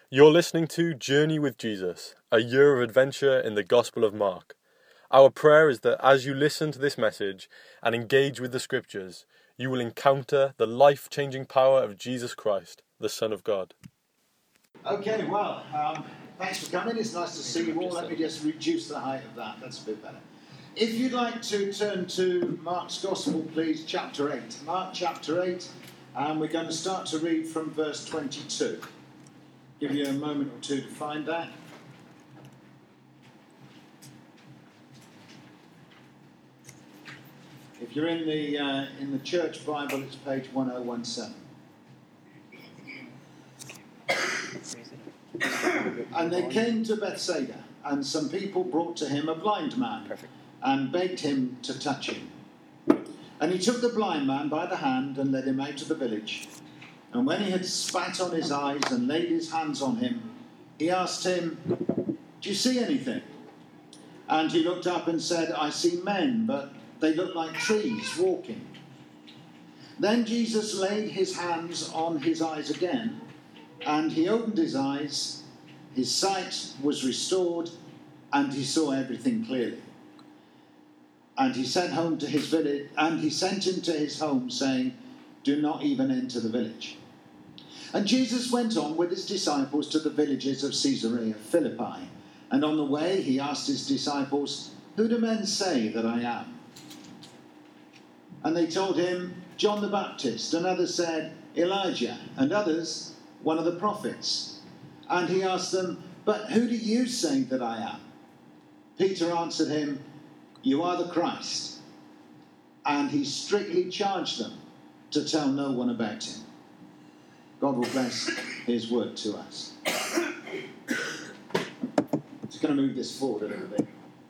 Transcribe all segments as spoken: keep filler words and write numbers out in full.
You're listening to Journey with Jesus, a year of adventure in the Gospel of Mark. Our prayer is that as you listen to this message and engage with the Scriptures, you will encounter the life-changing power of Jesus Christ, the Son of God. Okay, well, um, thanks for coming. It's nice to see you all. Let me just reduce the height of that. That's a bit better. If you'd like to turn to Mark's Gospel, please, chapter eight. Mark chapter eight, and we're going to start to read from verse twenty-two. Give you a moment or two to find that. If you're in the uh, in the church Bible, it's page one oh one seven. And they came to Bethsaida, and some people brought to him a blind man, Perfect. and begged him to touch him. And he took the blind man by the hand and led him out of the village. And when he had spat on his eyes and laid his hands on him, he asked him, "Do you see anything?" And he looked up and said, "I see men, but they look like trees walking." Then Jesus laid his hands on his eyes again, and he opened his eyes. His sight was restored, and he saw everything clearly. And he sent home to his village, and he sent him to his home, saying, "Do not even enter the village." And Jesus went on with his disciples to the villages of Caesarea Philippi. And on the way he asked his disciples, "Who do men say that I am?" And they told him, "John the Baptist," and others said, "Elijah," and others, "one of the prophets." And he asked them, "But who do you say that I am?" Peter answered him, "You are the Christ." And he strictly charged them to tell no one about him. God will bless his word to us. Just going to move this forward a little bit.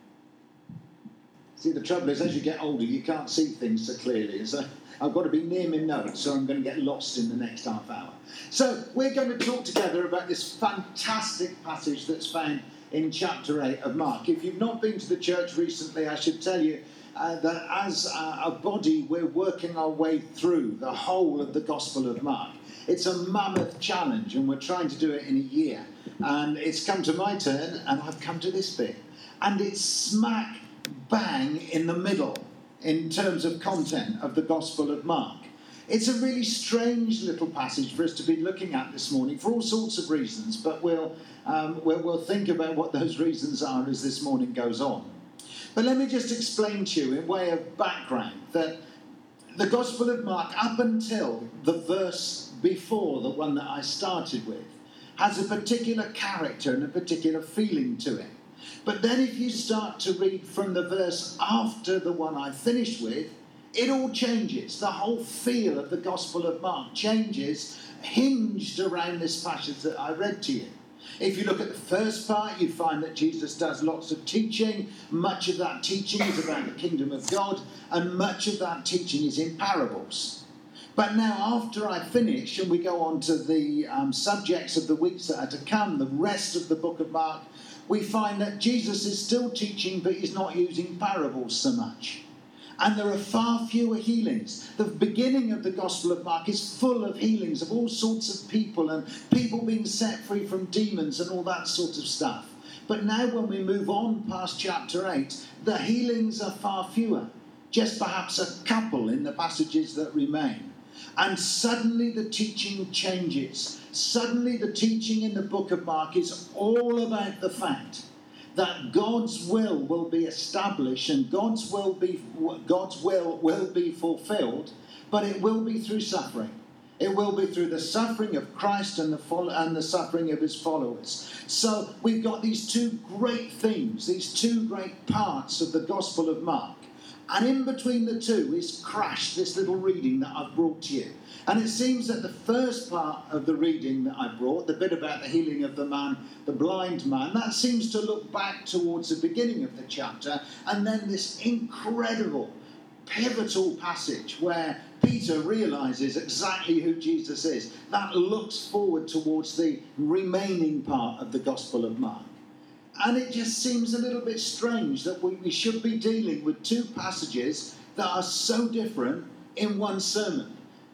See, the trouble is, as you get older, you can't see things so clearly. So I've got to be near my notes, so I'm going to get lost in the next half hour. So we're going to talk together about this fantastic passage that's found in chapter eight of Mark. If you've not been to the church recently, I should tell you uh, that as uh, a body, we're working our way through the whole of the Gospel of Mark. It's a mammoth challenge, and we're trying to do it in a year. And it's come to my turn, and I've come to this bit. And it's smack bang in the middle in terms of content of the Gospel of Mark. It's a really strange little passage for us to be looking at this morning for all sorts of reasons, but we'll, um, we'll, we'll think about what those reasons are as this morning goes on. But let me just explain to you in way of background that the Gospel of Mark, up until the verse before the one that I started with, has a particular character and a particular feeling to it. But then if you start to read from the verse after the one I finished with, it all changes. The whole feel of the Gospel of Mark changes, hinged around this passage that I read to you. If you look at the first part, you find that Jesus does lots of teaching. Much of that teaching is about the kingdom of God, and much of that teaching is in parables. But now, after I finish and we go on to the um, subjects of the weeks that are to come, the rest of the book of Mark, we find that Jesus is still teaching, but he's not using parables so much. And there are far fewer healings. The beginning of the Gospel of Mark is full of healings of all sorts of people and people being set free from demons and all that sort of stuff. But now when we move on past chapter eight, the healings are far fewer. Just perhaps a couple in the passages that remain. And suddenly the teaching changes. Suddenly the teaching in the book of Mark is all about the fact that God's will will be established and God's will be God's will will be fulfilled, but it will be through suffering. It will be through the suffering of Christ and the fo- and the suffering of his followers. So we've got these two great themes, these two great parts of the Gospel of Mark. And in between the two is crashed this little reading that I've brought to you. And it seems that the first part of the reading that I brought, the bit about the healing of the man, the blind man, that seems to look back towards the beginning of the chapter. And then this incredible, pivotal passage where Peter realises exactly who Jesus is. That looks forward towards the remaining part of the Gospel of Mark. And it just seems a little bit strange that we, we should be dealing with two passages that are so different in one sermon.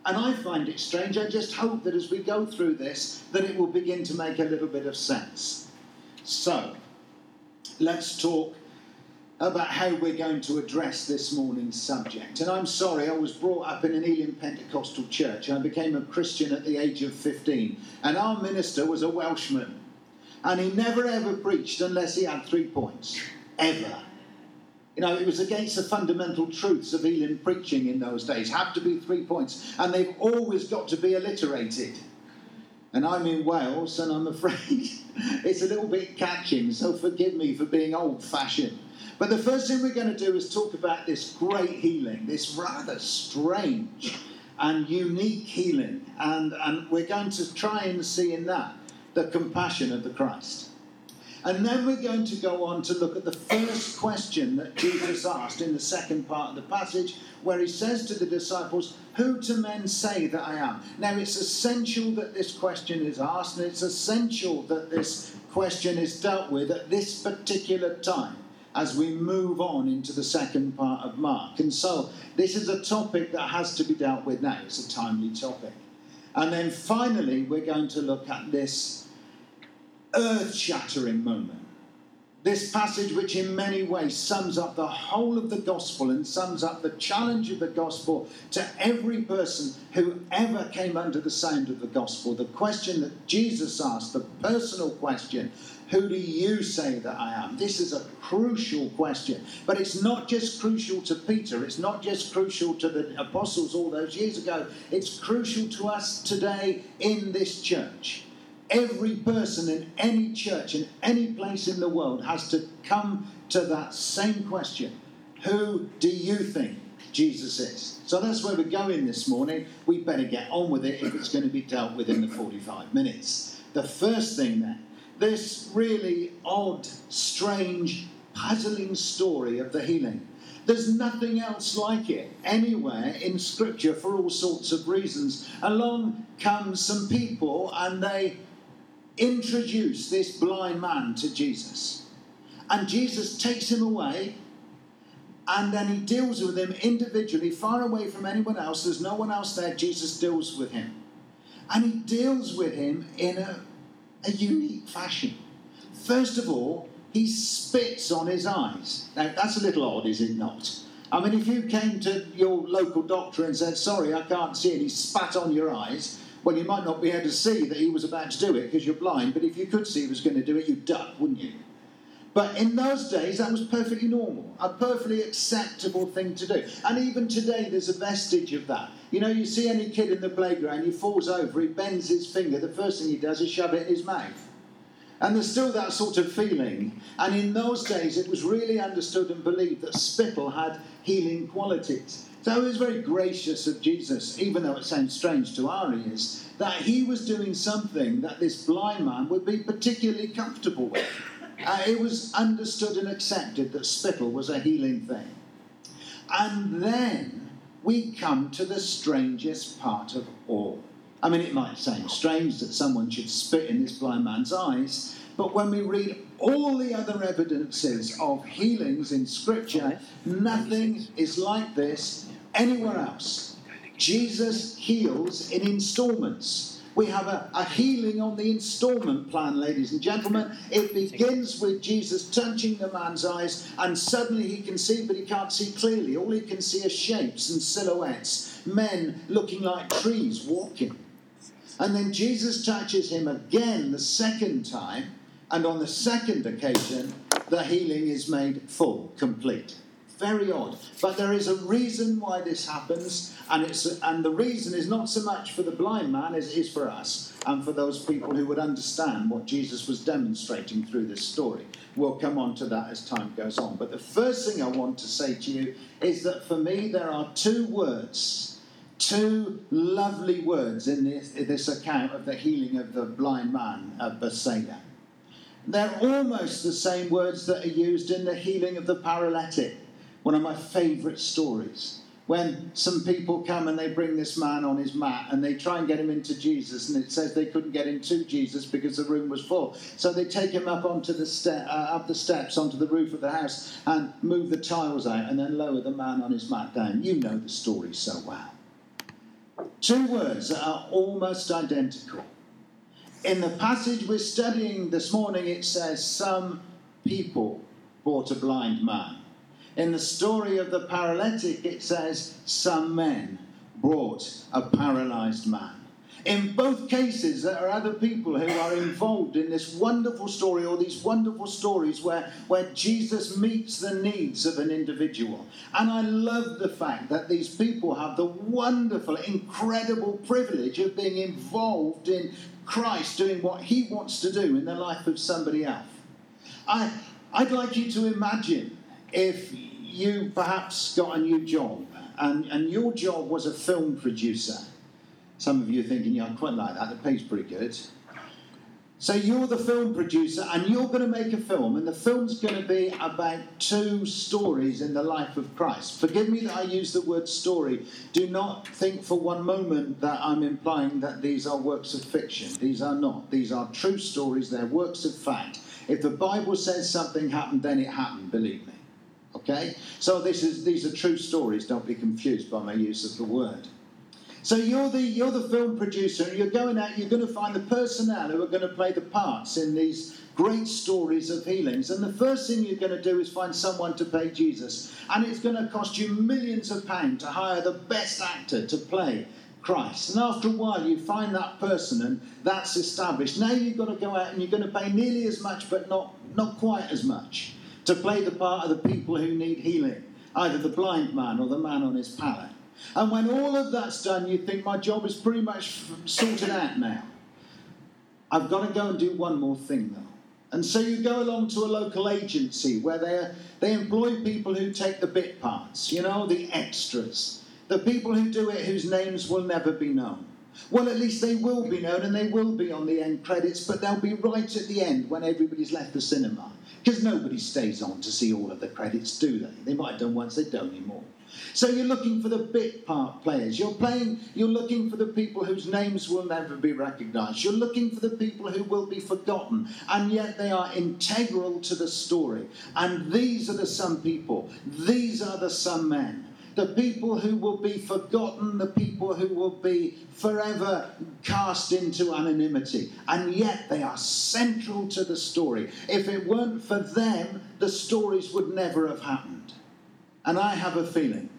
And I find it strange. I just hope that as we go through this, that it will begin to make a little bit of sense. So, let's talk about how we're going to address this morning's subject. And I'm sorry, I was brought up in an Elim Pentecostal church. I became a Christian at the age of fifteen. And our minister was a Welshman. And he never ever preached unless he had three points. Ever. You know, it was against the fundamental truths of Elim preaching in those days. Have to be three points. And they've always got to be alliterated. And I'm in Wales, and I'm afraid it's a little bit catching, so forgive me for being old-fashioned. But the first thing we're going to do is talk about this great healing, this rather strange and unique healing. And, and we're going to try and see in that the compassion of the Christ. And then we're going to go on to look at the first question that Jesus asked in the second part of the passage, where he says to the disciples, "Who do men say that I am?" Now, it's essential that this question is asked, and it's essential that this question is dealt with at this particular time as we move on into the second part of Mark. And so this is a topic that has to be dealt with now. It's a timely topic. And then finally, we're going to look at this earth-shattering moment. This passage, which in many ways sums up the whole of the gospel and sums up the challenge of the gospel to every person who ever came under the sound of the gospel. The question that Jesus asked, the personal question, who do you say that I am? This is a crucial question. But it's not just crucial to Peter. It's not just crucial to the apostles all those years ago. It's crucial to us today in this church. Every person in any church, in any place in the world, has to come to that same question. Who do you think Jesus is? So that's where we're going this morning. We better get on with it if it's going to be dealt with in the forty-five minutes. The first thing then, this really odd, strange, puzzling story of the healing. There's nothing else like it anywhere in Scripture for all sorts of reasons. Along come some people and they introduce this blind man to Jesus. And Jesus takes him away, and then he deals with him individually, far away from anyone else. There's no one else there. Jesus deals with him. And he deals with him in a, a unique fashion. First of all, he spits on his eyes. Now, that's a little odd, is it not? I mean, if you came to your local doctor and said, "Sorry, I can't see," and he spat on your eyes, well, you might not be able to see that he was about to do it because you're blind, but if you could see he was going to do it, you'd duck, wouldn't you? But in those days, that was perfectly normal, a perfectly acceptable thing to do. And even today, there's a vestige of that. You know, you see any kid in the playground, he falls over, he bends his finger, the first thing he does is shove it in his mouth. And there's still that sort of feeling. And in those days, it was really understood and believed that spittle had healing qualities. So it was very gracious of Jesus, even though it sounds strange to our ears, that he was doing something that this blind man would be particularly comfortable with. Uh, it was understood and accepted that spittle was a healing thing. And then we come to the strangest part of all. I mean, it might sound strange that someone should spit in this blind man's eyes, but when we read all the other evidences of healings in Scripture, nothing is like this anywhere else. Jesus heals in installments. We have a, a healing on the installment plan, ladies and gentlemen. It begins with Jesus touching the man's eyes, and suddenly he can see, but he can't see clearly. All he can see are shapes and silhouettes, men looking like trees walking. And then Jesus touches him again the second time, and on the second occasion, the healing is made full, complete. Very odd. But there is a reason why this happens, and it's and the reason is not so much for the blind man as it is for us and for those people who would understand what Jesus was demonstrating through this story. We'll come on to that as time goes on. But the first thing I want to say to you is that for me there are two words, two lovely words in this, in this account of the healing of the blind man of Bethsaida. They're almost the same words that are used in the healing of the paralytic. One of my favourite stories, when some people come and they bring this man on his mat and they try and get him into Jesus, and it says they couldn't get him to Jesus because the room was full. So they take him up onto the ste- uh, up the steps onto the roof of the house and move the tiles out and then lower the man on his mat down. You know the story so well. Two words that are almost identical. In the passage we're studying this morning, it says, some people brought a blind man. In the story of the paralytic, it says, some men brought a paralyzed man. In both cases, there are other people who are involved in this wonderful story, or these wonderful stories where, where Jesus meets the needs of an individual. And I love the fact that these people have the wonderful, incredible privilege of being involved in Christ doing what he wants to do in the life of somebody else. I, I'd like you to imagine if you perhaps got a new job, and, and your job was a film producer. Some of you are thinking, yeah, I quite like that, the pay's pretty good. So you're the film producer, and you're going to make a film, and the film's going to be about two stories in the life of Christ. Forgive me that I use the word story. Do not think for one moment that I'm implying that these are works of fiction. These are not. These are true stories. They're works of fact. If the Bible says something happened, then it happened, believe me. Okay? So this is these are true stories. Don't be confused by my use of the word. So you're the you're the film producer, and you're going out, you're going to find the personnel who are going to play the parts in these great stories of healings. And the first thing you're going to do is find someone to play Jesus. And it's going to cost you millions of pounds to hire the best actor to play Christ. And after a while, you find that person, and that's established. Now you've got to go out and you're going to pay nearly as much, but not, not quite as much, to play the part of the people who need healing, either the blind man or the man on his pallet. And when all of that's done, you think, my job is pretty much sorted out now. I've got to go and do one more thing, though. And so you go along to a local agency where they they employ people who take the bit parts, you know, the extras. The people who do it whose names will never be known. Well, at least they will be known, and they will be on the end credits, but they'll be right at the end when everybody's left the cinema. Because nobody stays on to see all of the credits, do they? They might have done once, they don't anymore. So you're looking for the bit part players. You're playing, you're looking for the people whose names will never be recognised. You're looking for the people who will be forgotten, and yet they are integral to the story. And these are the some people. These are the some men. The people who will be forgotten, the people who will be forever cast into anonymity. And yet they are central to the story. If it weren't for them, the stories would never have happened. And I have a feeling,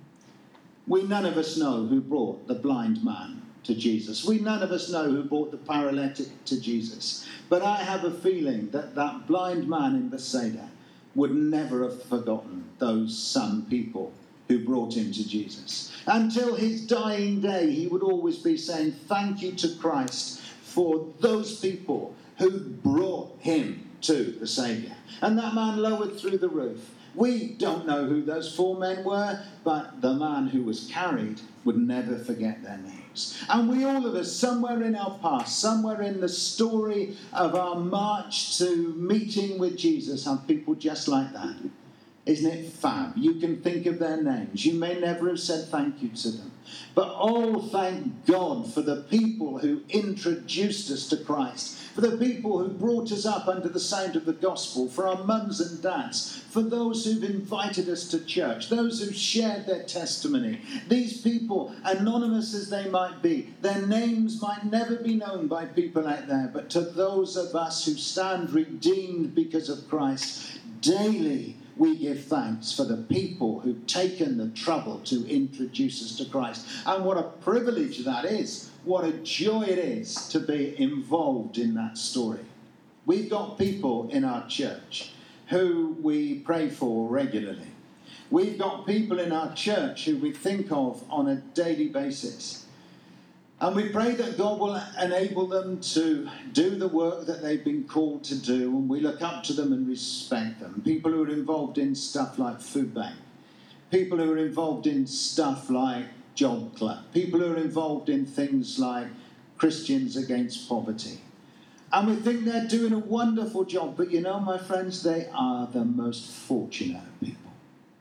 we none of us know who brought the blind man to Jesus. We none of us know who brought the paralytic to Jesus. But I have a feeling that that blind man in Bethsaida would never have forgotten those some people who brought him to Jesus. Until his dying day, he would always be saying, thank you to Christ for those people who brought him to the Saviour. And that man lowered through the roof. We don't know who those four men were, but the man who was carried would never forget their names. And we all of us, somewhere in our past, somewhere in the story of our march to meeting with Jesus, have people just like that. Isn't it fab? You can think of their names. You may never have said thank you to them. But oh, thank God for the people who introduced us to Christ, for the people who brought us up under the sound of the gospel, for our mums and dads, for those who've invited us to church, those who've shared their testimony. These people, anonymous as they might be, their names might never be known by people out there, but to those of us who stand redeemed because of Christ, daily we give thanks for the people who've taken the trouble to introduce us to Christ. And what a privilege that is. What a joy it is to be involved in that story. We've got people in our church who we pray for regularly. We've got people in our church who we think of on a daily basis. And we pray that God will enable them to do the work that they've been called to do, and we look up to them and respect them. People who are involved in stuff like Food Bank, people who are involved in stuff like Job Club, people who are involved in things like Christians Against Poverty. And we think they're doing a wonderful job, but you know, my friends, they are the most fortunate people.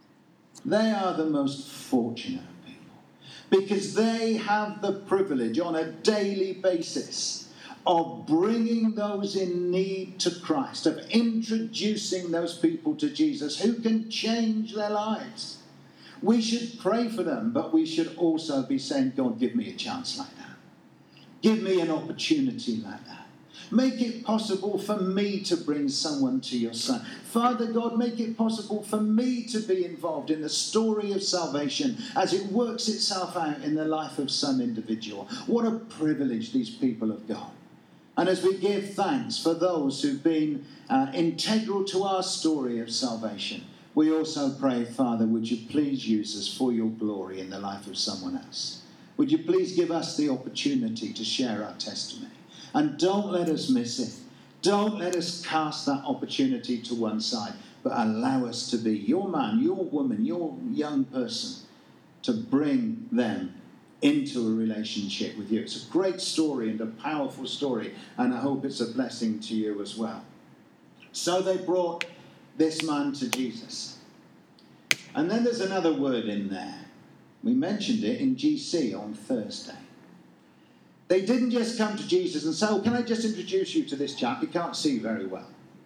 They are the most fortunate. Because they have the privilege on a daily basis of bringing those in need to Christ, of introducing those people to Jesus who can change their lives. We should pray for them, but we should also be saying, God, give me a chance like that. Give me an opportunity like that. Make it possible for me to bring someone to your son. Father God, make it possible for me to be involved in the story of salvation as it works itself out in the life of some individual. What a privilege these people have got. And as we give thanks for those who've been uh, integral to our story of salvation, we also pray, Father, would you please use us for your glory in the life of someone else? Would you please give us the opportunity to share our testimony? And don't let us miss it. Don't let us cast that opportunity to one side, but allow us to be your man, your woman, your young person, to bring them into a relationship with you. It's a great story and a powerful story, and I hope it's a blessing to you as well. So they brought this man to Jesus. And then there's another word in there. We mentioned it in G C on Thursday. They didn't just come to Jesus and say, oh, can I just introduce you to this chap? He can't see very well.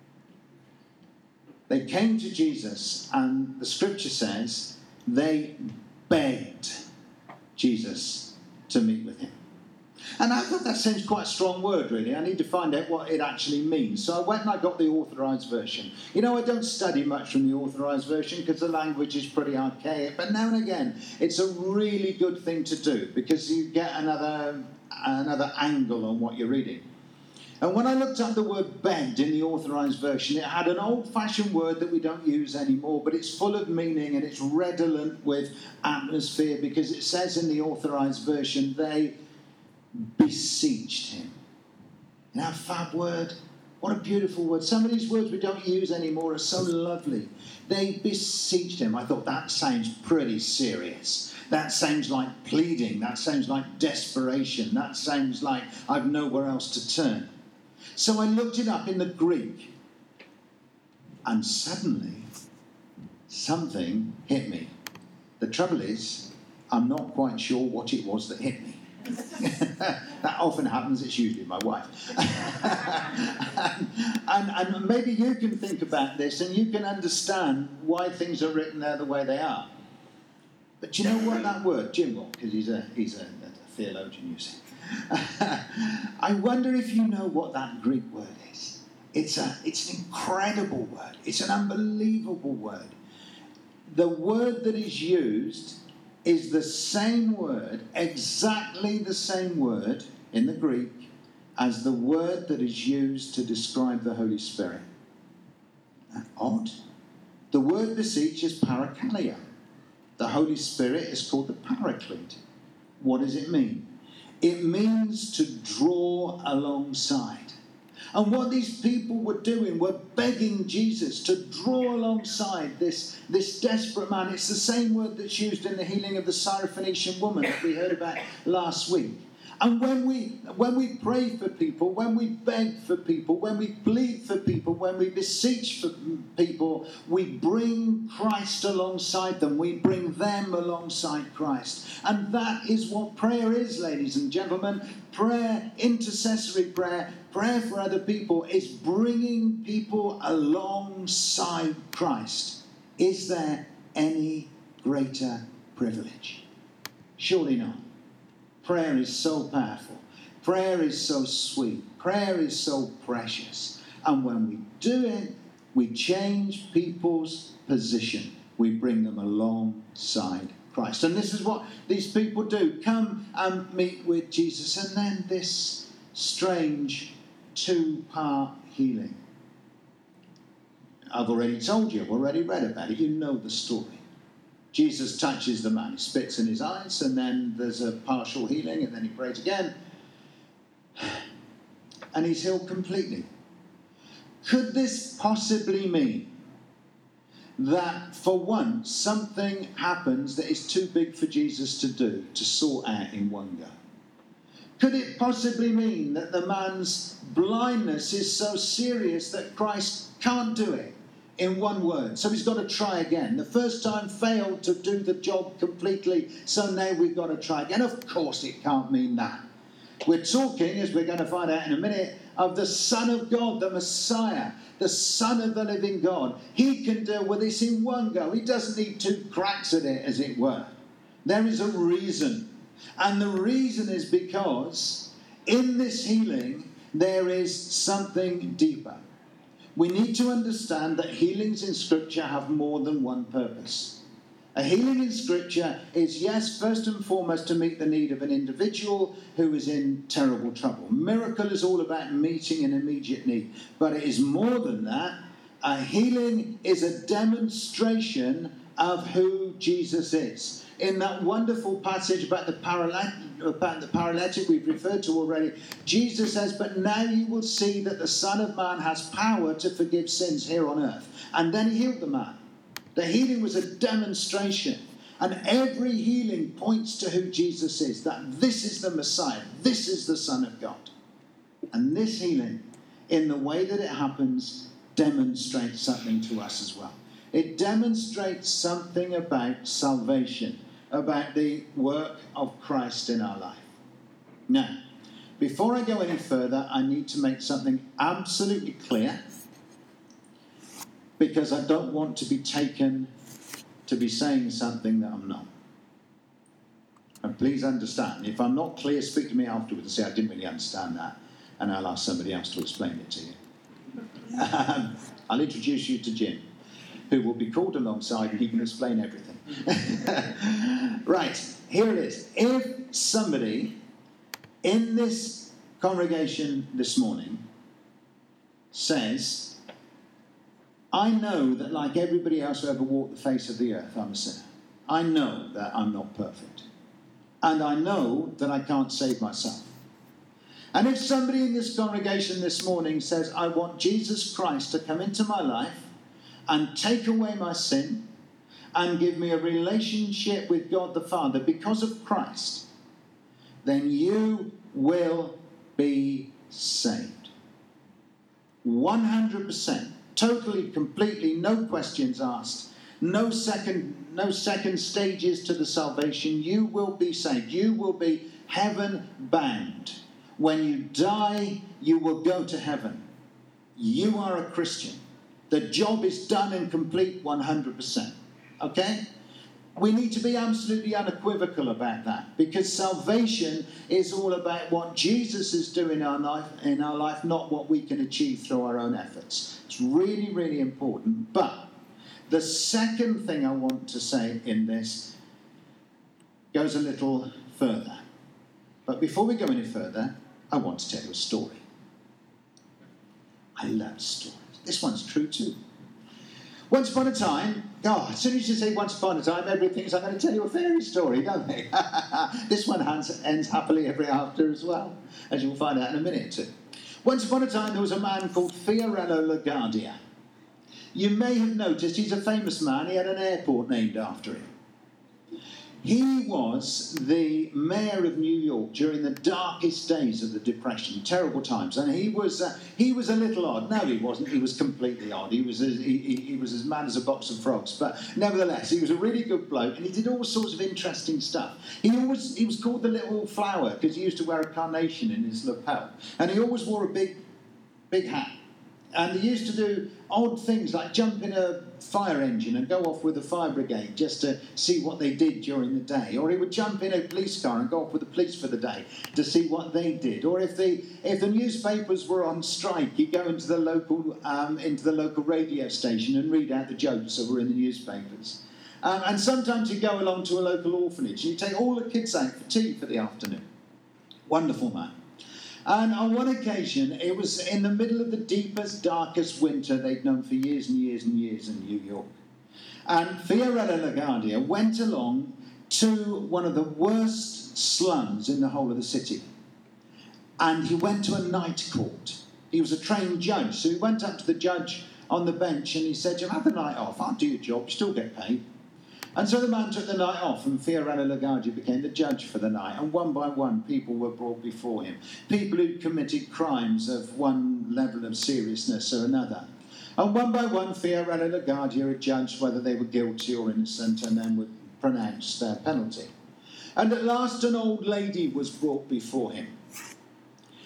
They came to Jesus, and the scripture says they begged Jesus to meet with him. And I thought that sounds quite a strong word, really. I need to find out what it actually means. So I went and I got the Authorised Version. You know, I don't study much from the Authorised Version because the language is pretty archaic. But now and again, it's a really good thing to do because you get another, another angle on what you're reading. And when I looked up the word begged in the Authorised Version, it had an old-fashioned word that we don't use anymore, but it's full of meaning and it's redolent with atmosphere because it says in the Authorised Version, they beseeched him. You know, fab word. What a beautiful word. Some of these words we don't use anymore are so lovely. They beseeched him. I thought that sounds pretty serious. That sounds like pleading. That sounds like desperation. That sounds like I've nowhere else to turn. So I looked it up in the Greek, and suddenly something hit me. The trouble is, I'm not quite sure what it was that hit me. That often happens. It's usually my wife. and, and, and maybe you can think about this and you can understand why things are written there the way they are. But you know what that word, Jim will, because he's a he's a, a theologian, you see. I wonder if you know what that Greek word is. It's a it's an incredible word. It's an unbelievable word. The word that is used is the same word, exactly the same word in the Greek as the word that is used to describe the Holy Spirit. Isn't that odd? The word beseech is parakaleo. The Holy Spirit is called the Paraclete. What does it mean? It means to draw alongside. And what these people were doing were begging Jesus to draw alongside this, this desperate man. It's the same word that's used in the healing of the Syrophoenician woman that we heard about last week. And when we, when we pray for people, when we beg for people, when we plead for people, when we beseech for people, we bring Christ alongside them. We bring them alongside Christ. And that is what prayer is, ladies and gentlemen. Prayer, intercessory prayer, prayer for other people is bringing people alongside Christ. Is there any greater privilege? Surely not. Prayer is so powerful. Prayer is so sweet. Prayer is so precious. And when we do it, we change people's position. We bring them alongside Christ. And this is what these people do. Come and meet with Jesus. And then this strange two-part healing. I've already told you. I've already read about it. You know the story. Jesus touches the man, he spits in his eyes, and then there's a partial healing, and then he prays again. And he's healed completely. Could this possibly mean that for once something happens that is too big for Jesus to do, to sort out in one go? Could it possibly mean that the man's blindness is so serious that Christ can't do it in one word? So he's got to try again. The first time failed to do the job completely, so now we've got to try again. Of course it can't mean that. We're talking, as we're going to find out in a minute, of the Son of God, the Messiah, the Son of the living God. He can deal with this in one go. He doesn't need two cracks at it, as it were. There is a reason. And the reason is because in this healing, there is something deeper. We need to understand that healings in Scripture have more than one purpose. A healing in Scripture is, yes, first and foremost to meet the need of an individual who is in terrible trouble. Miracle is all about meeting an immediate need. But it is more than that. A healing is a demonstration of who Jesus is. In that wonderful passage about the, paralytic, about the paralytic we've referred to already, Jesus says, but now you will see that the Son of Man has power to forgive sins here on earth. And then he healed the man. The healing was a demonstration. And every healing points to who Jesus is, that this is the Messiah, this is the Son of God. And this healing, in the way that it happens, demonstrates something to us as well. It demonstrates something about salvation, about the work of Christ in our life. Now, before I go any further, I need to make something absolutely clear, because I don't want to be taken to be saying something that I'm not. And please understand, if I'm not clear, speak to me afterwards and say, I didn't really understand that, and I'll ask somebody else to explain it to you. Um, I'll introduce you to Jim, who will be called alongside and he can explain everything. Right, here it is. If somebody in this congregation this morning says, I know that like everybody else who ever walked the face of the earth, I'm a sinner. I know that I'm not perfect. And I know that I can't save myself. And if somebody in this congregation this morning says, I want Jesus Christ to come into my life and take away my sin and give me a relationship with God the Father because of Christ, then you will be saved. one hundred percent. Totally, completely, no questions asked. No second, no second stages to the salvation. You will be saved. You will be heaven bound. When you die, you will go to heaven. You are a Christian. The job is done and complete one hundred percent. Okay? We need to be absolutely unequivocal about that, because salvation is all about what Jesus is doing in our life, in our life, not what we can achieve through our own efforts. It's really, really important. But the second thing I want to say in this goes a little further. But before we go any further, I want to tell you a story. I love stories. This one's true too. Once upon a time, oh, as soon as you say once upon a time, everybody thinks I'm going to tell you a fairy story, don't they? This one ends happily ever after as well, as you'll find out in a minute or two. Once upon a time, there was a man called Fiorello LaGuardia. You may have noticed he's a famous man. He had an airport named after him. He was the mayor of New York during the darkest days of the Depression, terrible times, and he was uh, he was a little odd. No, he wasn't. He was completely odd. He was as, he, he, he was as mad as a box of frogs. But nevertheless, he was a really good bloke, and he did all sorts of interesting stuff. He always he was called the Little Flower because he used to wear a carnation in his lapel, and he always wore a big big hat. And he used to do odd things like jump in a fire engine and go off with the fire brigade just to see what they did during the day. Or he would jump in a police car and go off with the police for the day to see what they did. Or if the if the newspapers were on strike, he'd go into the local um, into the local radio station and read out the jokes that were in the newspapers. Um, and sometimes he'd go along to a local orphanage and he'd take all the kids out for tea for the afternoon. Wonderful man. And on one occasion, it was in the middle of the deepest, darkest winter they'd known for years and years and years in New York. And Fiorello LaGuardia went along to one of the worst slums in the whole of the city. And he went to a night court. He was a trained judge, so he went up to the judge on the bench and he said, "You'll have the night off. I'll do your job. You still get paid." And so the man took the night off, and Fiorello LaGuardia became the judge for the night. And one by one, people were brought before him. People who'd committed crimes of one level of seriousness or another. And one by one, Fiorello LaGuardia had judged whether they were guilty or innocent, and then would pronounce their penalty. And at last, an old lady was brought before him.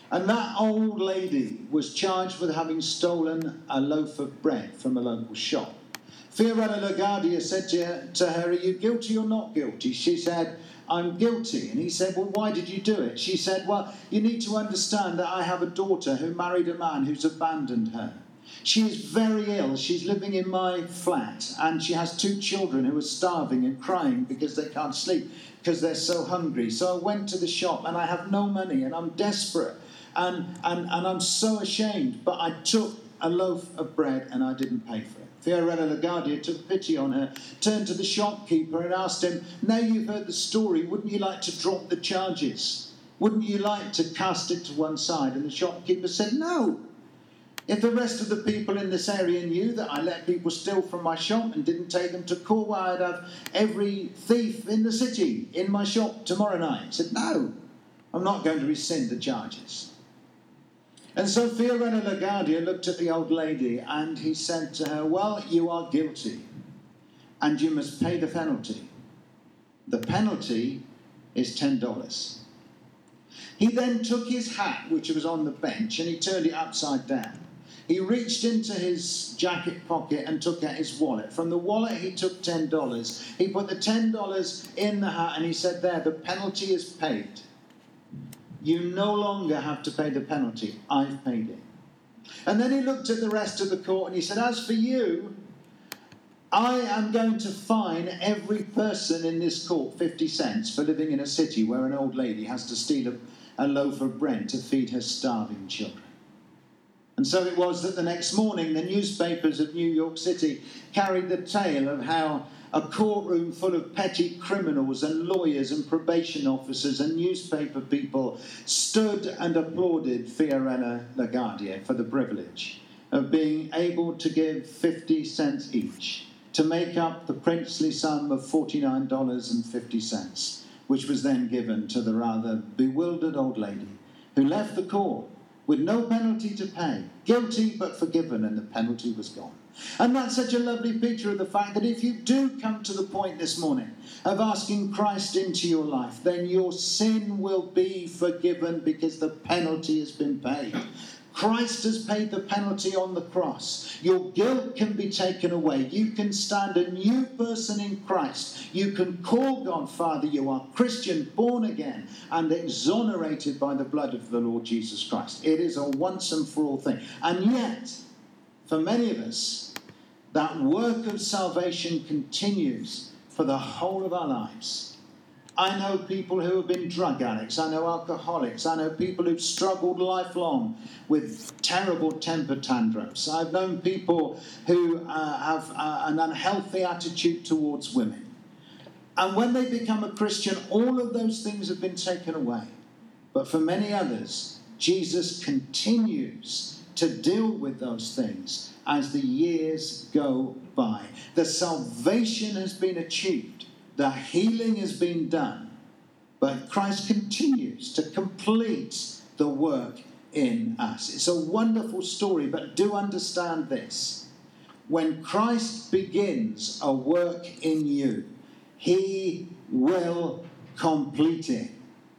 And that old lady was charged with having stolen a loaf of bread from a local shop. Fiorella LaGuardia said to her, to her, are you guilty or not guilty? She said, I'm guilty. And he said, well, why did you do it? She said, well, you need to understand that I have a daughter who married a man who's abandoned her. She is very ill. She's living in my flat, and she has two children who are starving and crying because they can't sleep because they're so hungry. So I went to the shop, and I have no money, and I'm desperate, and, and, and I'm so ashamed. But I took a loaf of bread, and I didn't pay for it. Fiorella LaGuardia took pity on her, turned to the shopkeeper and asked him, now you've heard the story, wouldn't you like to drop the charges? Wouldn't you like to cast it to one side? And the shopkeeper said, no. If the rest of the people in this area knew that I let people steal from my shop and didn't take them to court, well, I'd have every thief in the city in my shop tomorrow night. He said, no, I'm not going to rescind the charges. And so Fiorella LaGuardia looked at the old lady and he said to her, well, you are guilty and you must pay the penalty. The penalty is ten dollars. He then took his hat, which was on the bench, and he turned it upside down. He reached into his jacket pocket and took out his wallet. From the wallet, he took ten dollars. He put the ten dollars in the hat and he said, there, the penalty is paid. You no longer have to pay the penalty. I've paid it. And then he looked at the rest of the court and he said, as for you, I am going to fine every person in this court fifty cents for living in a city where an old lady has to steal a, a loaf of bread to feed her starving children. And so it was that the next morning the newspapers of New York City carried the tale of how a courtroom full of petty criminals and lawyers and probation officers and newspaper people stood and applauded Fiorella LaGuardia for the privilege of being able to give fifty cents each to make up the princely sum of forty-nine dollars and fifty cents, which was then given to the rather bewildered old lady who left the court with no penalty to pay, guilty but forgiven, and the penalty was gone. And that's such a lovely picture of the fact that if you do come to the point this morning of asking Christ into your life, then your sin will be forgiven because the penalty has been paid. Christ has paid the penalty on the cross. Your guilt can be taken away. You can stand a new person in Christ. You can call God Father. You are Christian, born again, and exonerated by the blood of the Lord Jesus Christ. It is a once and for all thing. And yet, for many of us, that work of salvation continues for the whole of our lives. I know people who have been drug addicts. I know alcoholics. I know people who've struggled lifelong with terrible temper tantrums. I've known people who uh, have uh, an unhealthy attitude towards women. And when they become a Christian, all of those things have been taken away. But for many others, Jesus continues to deal with those things as the years go by. The salvation has been achieved. The healing has been done, but Christ continues to complete the work in us. It's a wonderful story, but do understand this. When Christ begins a work in you, he will complete it.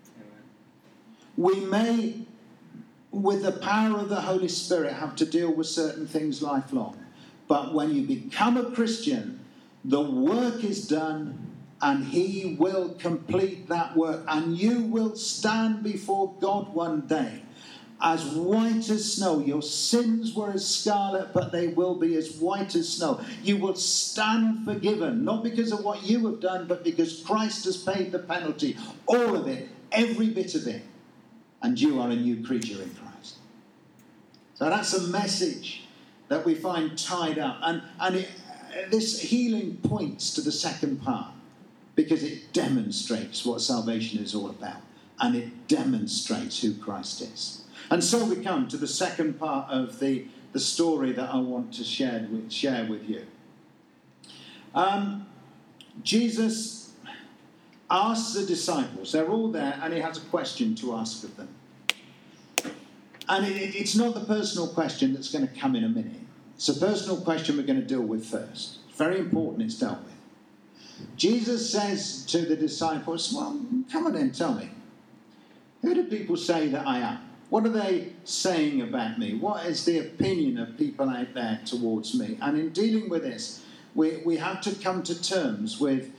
We may, with the power of the Holy Spirit, have to deal with certain things lifelong, but when you become a Christian, the work is done, and he will complete that work. And you will stand before God one day as white as snow. Your sins were as scarlet, but they will be as white as snow. You will stand forgiven, not because of what you have done, but because Christ has paid the penalty. All of it, every bit of it. And you are a new creature in Christ. So that's a message that we find tied up. And, and it, this healing points to the second part, because it demonstrates what salvation is all about. And it demonstrates who Christ is. And so we come to the second part of the, the story that I want to share with, share with you. Um, Jesus asks the disciples, they're all there, and he has a question to ask of them. And it, it's not the personal question that's going to come in a minute. It's a personal question we're going to deal with first. It's very important it's dealt with. Jesus says to the disciples, well, come on then, tell me. Who do people say that I am? What are they saying about me? What is the opinion of people out there towards me? And in dealing with this, we, we have to come to terms with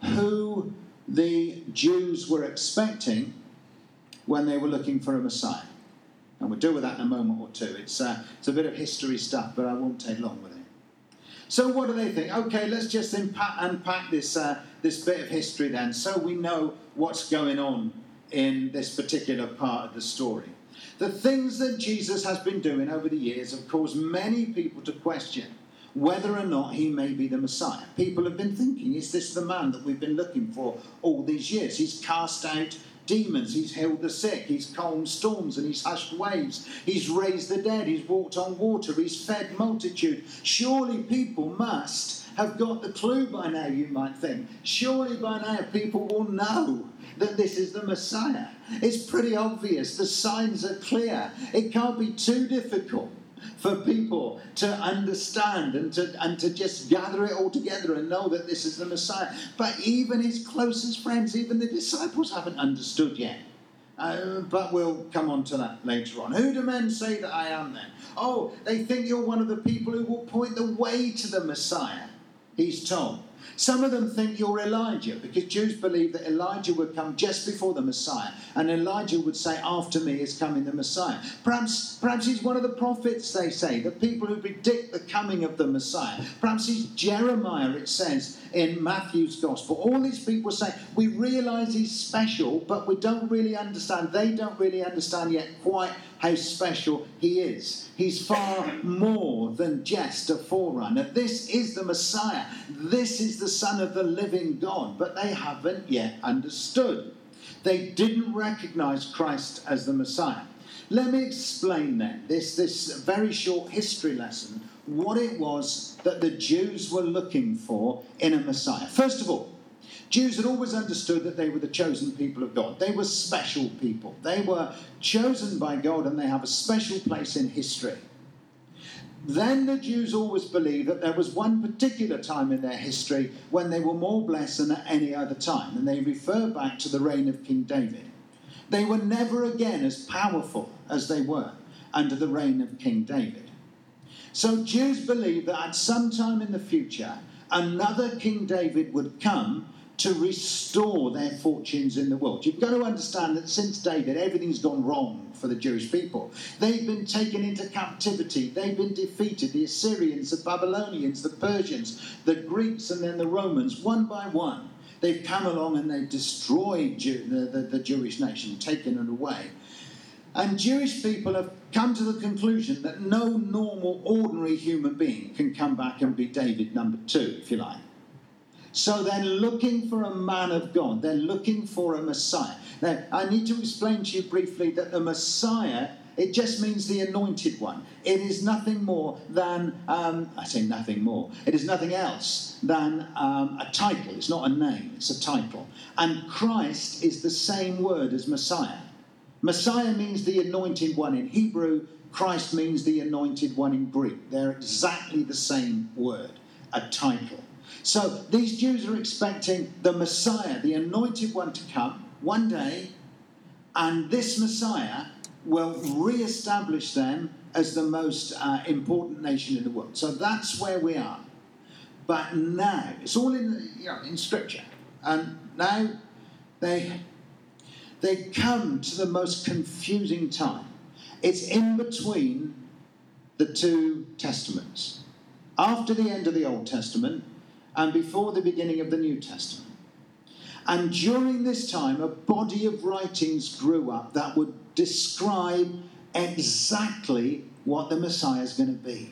who the Jews were expecting when they were looking for a Messiah. And we'll deal with that in a moment or two. It's, uh, it's a bit of history stuff, but I won't take long with it. So what do they think? Okay, let's just unpack, unpack this, uh, this bit of history then, so we know what's going on in this particular part of the story. The things that Jesus has been doing over the years have caused many people to question whether or not he may be the Messiah. People have been thinking, is this the man that we've been looking for all these years? He's cast out demons, he's healed the sick, he's calmed storms and he's hushed waves, he's raised the dead, he's walked on water, he's fed multitude. Surely people must have got the clue by now, you might think. Surely by now people will know that this is the Messiah. It's pretty obvious, the signs are clear. It can't be too difficult for people to understand and to, and to just gather it all together and know that this is the Messiah. But even his closest friends, even the disciples, haven't understood yet. Uh, but we'll come on to that later on. Who do men say that I am then? Oh, they think you're one of the people who will point the way to the Messiah, he's told. Some of them think you're Elijah, because Jews believe that Elijah would come just before the Messiah, and Elijah would say, after me is coming the Messiah. Perhaps, perhaps he's one of the prophets, they say, the people who predict the coming of the Messiah. Perhaps he's Jeremiah, it says in Matthew's Gospel. All these people say, we realise he's special, but we don't really understand. They don't really understand yet quite how special he is. He's far more than just a forerunner. This is the Messiah. This is the Son of the living God. But they haven't yet understood. They didn't recognise Christ as the Messiah. Let me explain then, this, this very short history lesson, what it was that the Jews were looking for in a Messiah. First of all, Jews had always understood that they were the chosen people of God. They were special people. They were chosen by God and they have a special place in history. Then the Jews always believed that there was one particular time in their history when they were more blessed than at any other time, and they refer back to the reign of King David. They were never again as powerful as they were under the reign of King David. So Jews believed that at some time in the future, another King David would come to restore their fortunes in the world. You've got to understand that since David, everything's gone wrong for the Jewish people. They've been taken into captivity. They've been defeated. The Assyrians, the Babylonians, the Persians, the Greeks, and then the Romans, one by one. They've come along and they've destroyed Jew, the, the, the Jewish nation, taken it away. And Jewish people have come to the conclusion that no normal, ordinary human being can come back and be David number two, if you like. So they're looking for a man of God. They're looking for a Messiah. Now, I need to explain to you briefly that the Messiah, it just means the anointed one. It is nothing more than, um, I say nothing more, it is nothing else than um, a title. It's not a name, it's a title. And Christ is the same word as Messiah. Messiah means the anointed one in Hebrew. Christ means the anointed one in Greek. They're exactly the same word, a title. So these Jews are expecting the Messiah, the anointed one, to come one day, and this Messiah will re-establish them as the most uh, important nation in the world. So that's where we are. But now, it's all in, you know, in Scripture, and now they, they come to the most confusing time. It's in between the two Testaments. After the end of the Old Testament, and before the beginning of the New Testament. And during this time, a body of writings grew up that would describe exactly what the Messiah is going to be,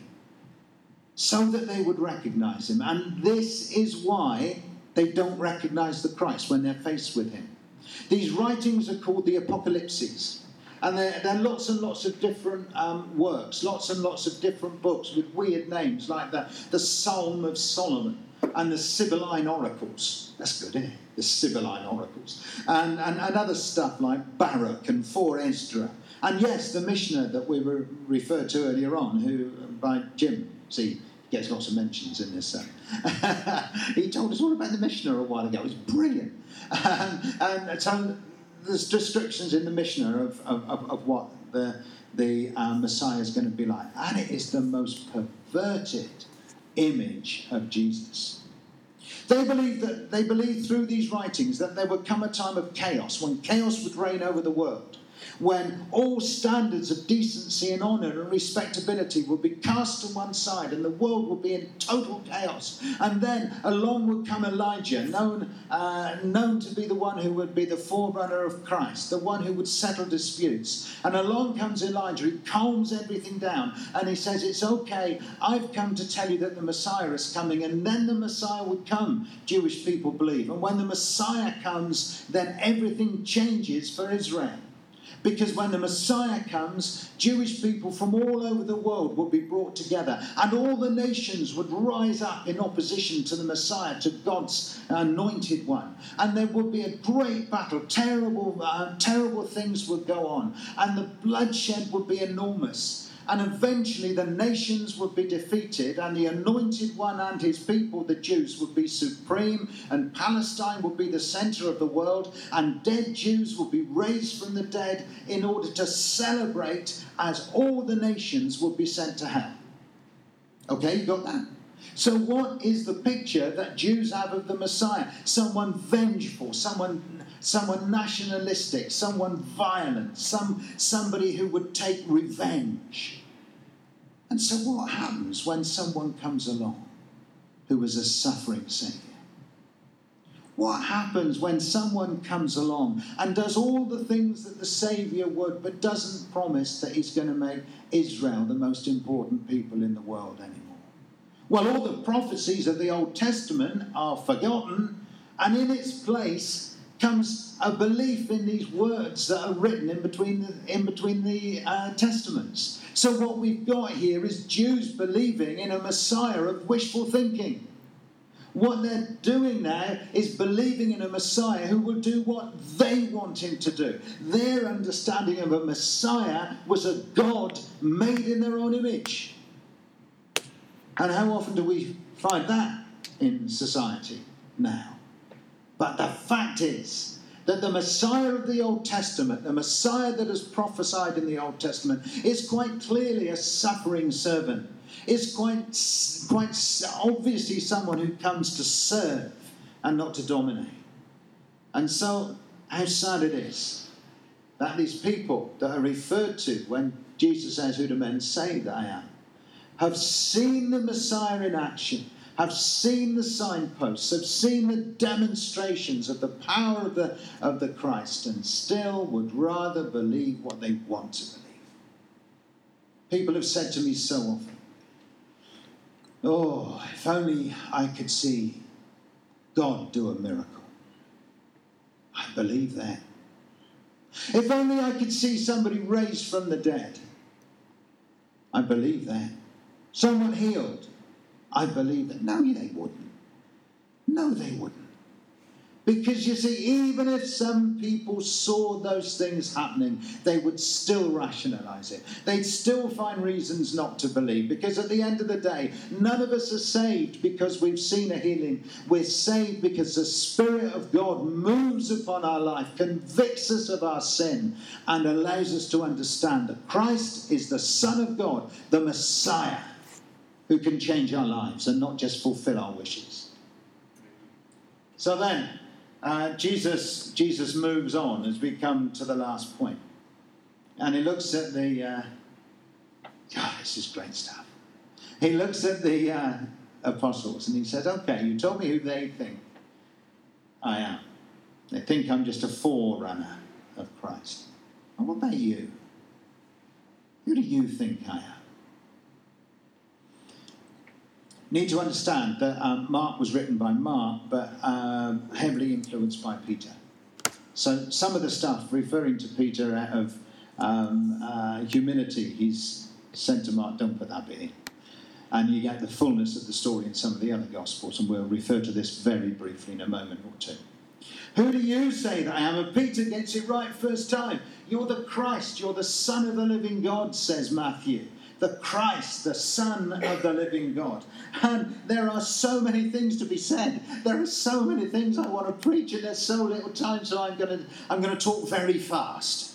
so that they would recognize him. And this is why they don't recognize the Christ when they're faced with him. These writings are called the Apocalypses. And there, there are lots and lots of different um, works, lots and lots of different books with weird names, like the, the Psalm of Solomon, and the Sibylline Oracles. That's good, isn't it? The Sibylline Oracles. And, and, and other stuff like Baruch and For Esdra. And yes, the Mishnah that we were referred to earlier on, who by Jim, see, gets lots of mentions in this. Uh, he told us all about the Mishnah a while ago. It was brilliant. And, and so there's descriptions in the Mishnah of, of, of, of what the, the uh, Messiah is going to be like. And it is the most perverted image of Jesus. They believe that they believe through these writings that there would come a time of chaos, when chaos would reign over the world, when all standards of decency and honour and respectability would be cast to one side and the world would be in total chaos. And then along would come Elijah, known, uh, known to be the one who would be the forerunner of Christ, the one who would settle disputes. And along comes Elijah, he calms everything down and he says, it's okay, I've come to tell you that the Messiah is coming. And then the Messiah would come, Jewish people believe. And when the Messiah comes, then everything changes for Israel. Because when the Messiah comes, Jewish people from all over the world would be brought together. And all the nations would rise up in opposition to the Messiah, to God's anointed one. And there would be a great battle. Terrible, uh, terrible things would go on. And the bloodshed would be enormous. And eventually the nations would be defeated and the anointed one and his people, the Jews, would be supreme, and Palestine would be the centre of the world, and dead Jews would be raised from the dead in order to celebrate as all the nations would be sent to hell. Okay, you got that? So what is the picture that Jews have of the Messiah? Someone vengeful, someone someone nationalistic, someone violent, some somebody who would take revenge. And so what happens when someone comes along who is a suffering Saviour? What happens when someone comes along and does all the things that the Saviour would, but doesn't promise that he's going to make Israel the most important people in the world anymore? Well, all the prophecies of the Old Testament are forgotten, and in its place comes a belief in these words that are written in between the, in between the uh, testaments. So what we've got here is Jews believing in a Messiah of wishful thinking. What they're doing now is believing in a Messiah who will do what they want him to do. Their understanding of a Messiah was a God made in their own image. And how often do we find that in society now? But the fact is that the Messiah of the Old Testament, the Messiah that is prophesied in the Old Testament, is quite clearly a suffering servant. Is quite, quite obviously someone who comes to serve and not to dominate. And so, how sad it is that these people that are referred to when Jesus says, "Who do men say that I am?" have seen the Messiah in action, have seen the signposts, have seen the demonstrations of the power of the, of the Christ, and still would rather believe what they want to believe. People have said to me so often, "Oh, if only I could see God do a miracle. I believe that. If only I could see somebody raised from the dead. I believe that. Someone healed. I believe that." No, they wouldn't. No, they wouldn't. Because you see, even if some people saw those things happening, they would still rationalise it. They'd still find reasons not to believe. Because at the end of the day, none of us are saved because we've seen a healing. We're saved because the Spirit of God moves upon our life, convicts us of our sin, and allows us to understand that Christ is the Son of God, the Messiah, who can change our lives and not just fulfill our wishes. So then, uh, Jesus Jesus moves on as we come to the last point. And he looks at the... Uh, oh, this is great stuff. He looks at the uh, apostles and he says, "Okay, you told me who they think I am. They think I'm just a forerunner of Christ. And what about you? Who do you think I am?" Need to understand that um, Mark was written by Mark, but um, heavily influenced by Peter. So some of the stuff referring to Peter out of um, uh, humility, he's sent to Mark, don't put that bit in. And you get the fullness of the story in some of the other Gospels, and we'll refer to this very briefly in a moment or two. "Who do you say that I am?" And Peter gets it right first time. "You're the Christ, you're the Son of the living God," says Matthew. The Christ, the Son of the living God. And there are so many things to be said. There are so many things I want to preach, and there's so little time, so I'm going to I'm going to talk very fast.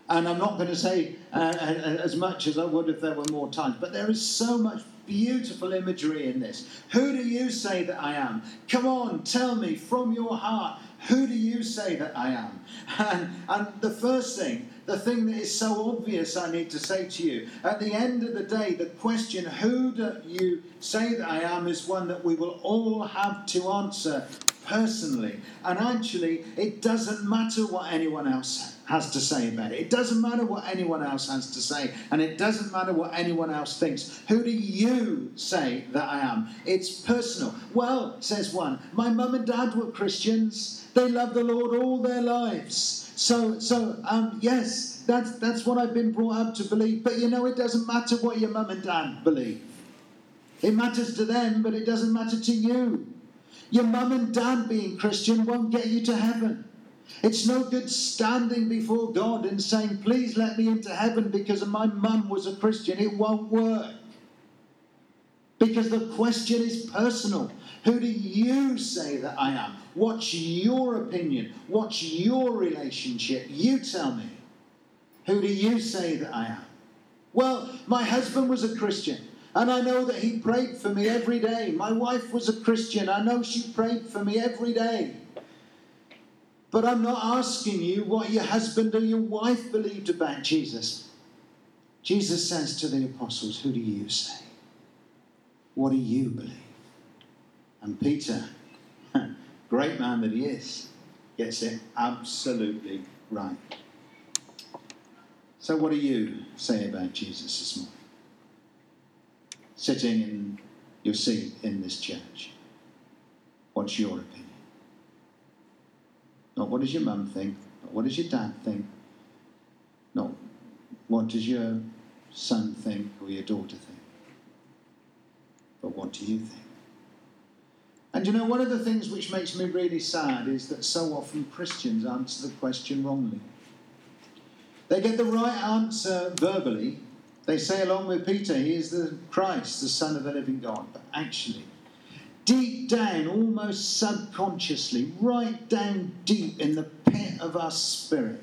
And I'm not going to say uh, as much as I would if there were more time. But there is so much beautiful imagery in this. Who do you say that I am? Come on, tell me from your heart. Who do you say that I am? And, and the first thing, the thing that is so obvious I need to say to you, at the end of the day, the question, who do you say that I am, is one that we will all have to answer personally. And actually, it doesn't matter what anyone else has to say about it. It doesn't matter what anyone else has to say. And it doesn't matter what anyone else thinks. Who do you say that I am? It's personal. Well, says one, my mum and dad were Christians. They loved the Lord all their lives. So, so um, yes, that's, that's what I've been brought up to believe. But you know, it doesn't matter what your mum and dad believe. It matters to them, but it doesn't matter to you. Your mum and dad being Christian won't get you to heaven. It's no good standing before God and saying, please let me into heaven because my mum was a Christian. It won't work. Because the question is personal. Who do you say that I am? What's your opinion? What's your relationship? You tell me. Who do you say that I am? Well, my husband was a Christian. And I know that he prayed for me every day. My wife was a Christian. I know she prayed for me every day. But I'm not asking you what your husband or your wife believed about Jesus. Jesus says to the apostles, who do you say? What do you believe? And Peter, great man that he is, gets it absolutely right. So what do you say about Jesus this morning? Sitting in your seat in this church, what's your opinion? Not what does your mum think, not what does your dad think, not what does your son think or your daughter think, but what do you think? And you know, one of the things which makes me really sad is that so often Christians answer the question wrongly. They get the right answer verbally. They say along with Peter, he is the Christ, the Son of the living God. But actually, deep down, almost subconsciously, right down deep in the pit of our spirit,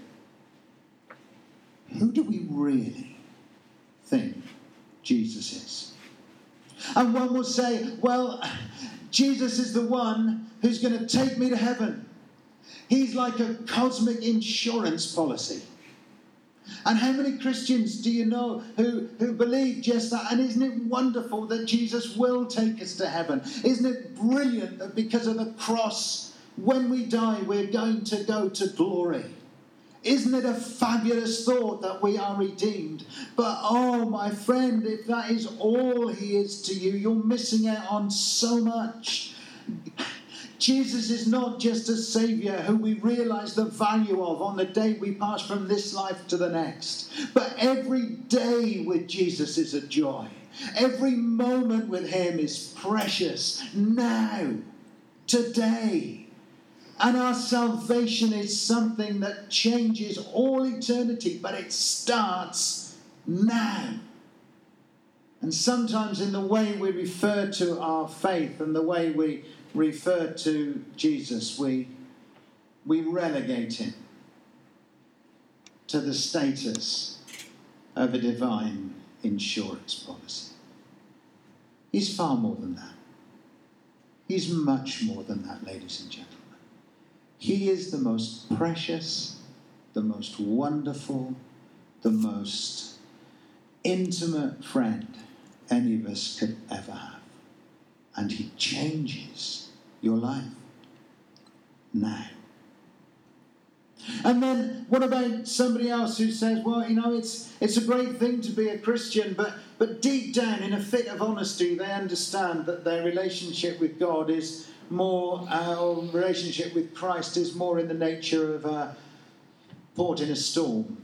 who do we really think Jesus is? And one will say, well, Jesus is the one who's going to take me to heaven. He's like a cosmic insurance policy. And how many Christians do you know who, who believe just that? And isn't it wonderful that Jesus will take us to heaven? Isn't it brilliant that because of the cross, when we die, we're going to go to glory? Isn't it a fabulous thought that we are redeemed? But oh, my friend, if that is all he is to you, you're missing out on so much. Jesus is not just a saviour who we realise the value of on the day we pass from this life to the next. But every day with Jesus is a joy. Every moment with him is precious. Now, today. And our salvation is something that changes all eternity, but it starts now. And sometimes in the way we refer to our faith and the way we refer to Jesus, we, we relegate him to the status of a divine insurance policy. He's far more than that. He's much more than that, ladies and gentlemen. He is the most precious, the most wonderful, the most intimate friend any of us could ever have. And he changes your life now. And then what about somebody else who says, well, you know, it's it's a great thing to be a Christian, but, but deep down, in a fit of honesty, they understand that their relationship with God is more, uh, or relationship with Christ is more in the nature of a port in a storm,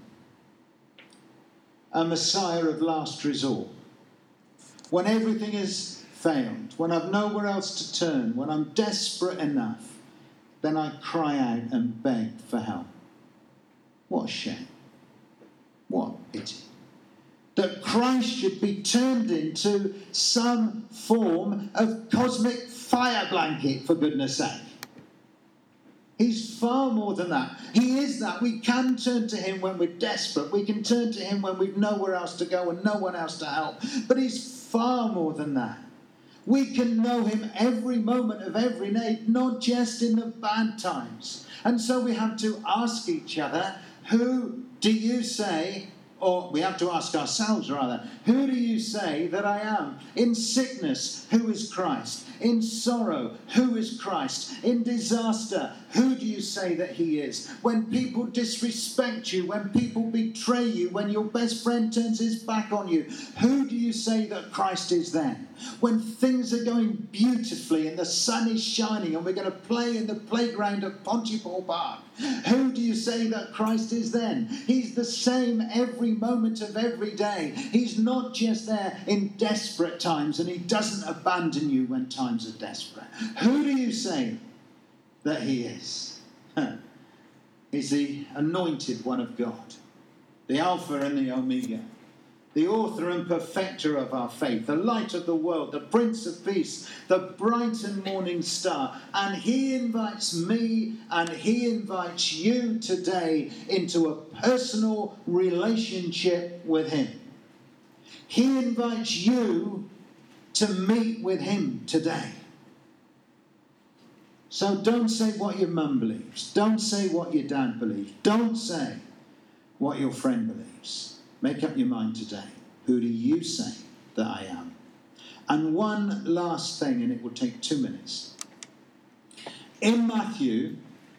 a Messiah of last resort. When everything is failed, when I've nowhere else to turn, when I'm desperate enough, then I cry out and beg for help. What a shame. What a pity. That Christ should be turned into some form of cosmic fire blanket, for goodness sake. He's far more than that. He is that. We can turn to him when we're desperate. We can turn to him when we've nowhere else to go and no one else to help. But he's far more than that. We can know him every moment of every day, not just in the bad times. And so we have to ask each other, who do you say, or we have to ask ourselves rather, who do you say that I am? In sickness, who is Christ? In sorrow, who is Christ? In disaster, who do you say that he is? When people disrespect you, when people betray you, when your best friend turns his back on you, who do you say that Christ is then? When things are going beautifully and the sun is shining and we're going to play in the playground at Pontypool Park, who do you say that Christ is then? He's the same every moment of every day. He's not just there in desperate times, and he doesn't abandon you when times are desperate. Who do you say that he is? He's the anointed one of God, the Alpha and the Omega, the author and perfecter of our faith, the light of the world, the Prince of Peace, the bright and morning star. And he invites me and he invites you today into a personal relationship with him. He invites you to meet with him today. So don't say what your mum believes. Don't say what your dad believes. Don't say what your friend believes. Make up your mind today. Who do you say that I am? And one last thing, and it will take two minutes. In Matthew,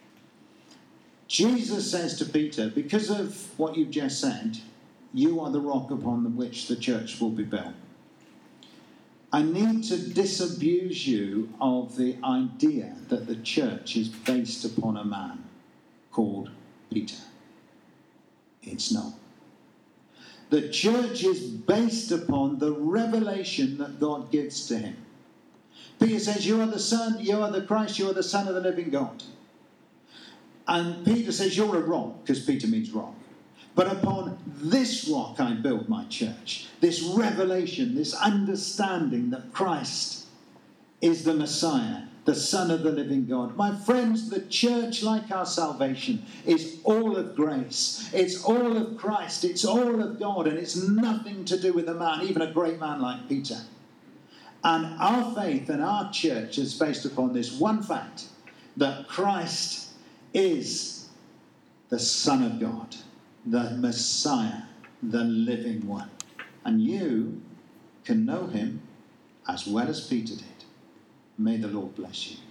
Jesus says to Peter, because of what you've just said, you are the rock upon which the church will be built. I need to disabuse you of the idea that the church is based upon a man called Peter. It's not. The church is based upon the revelation that God gives to him. Peter says, you are the Son, you are the Christ, you are the Son of the living God. And Peter says, you're a rock, because Peter means rock. But upon this rock I build my church. This revelation, this understanding that Christ is the Messiah, the Son of the living God. My friends, the church, like our salvation, is all of grace. It's all of Christ. It's all of God. And it's nothing to do with a man, even a great man like Peter. And our faith and our church is based upon this one fact, that Christ is the Son of God, the Messiah, the living one. And you can know him as well as Peter did. May the Lord bless you.